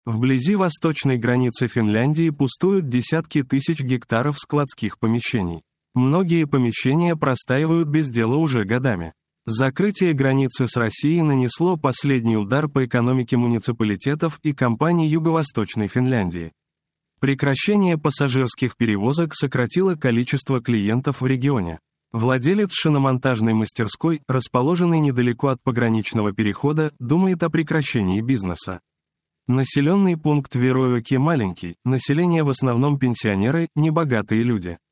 Вблизи восточной границы Финляндии пустуют десятки тысяч гектаров складских помещений. Многие помещения простаивают без дела уже годами. Закрытие границы с Россией нанесло последний удар по экономике муниципалитетов и компаний Юго-Восточной Финляндии. Прекращение пассажирских перевозок сократило количество клиентов в регионе. Владелец шиномонтажной мастерской, расположенной недалеко от пограничного перехода, думает о прекращении бизнеса. Населенный пункт Веройоки маленький, население в основном пенсионеры, небогатые люди.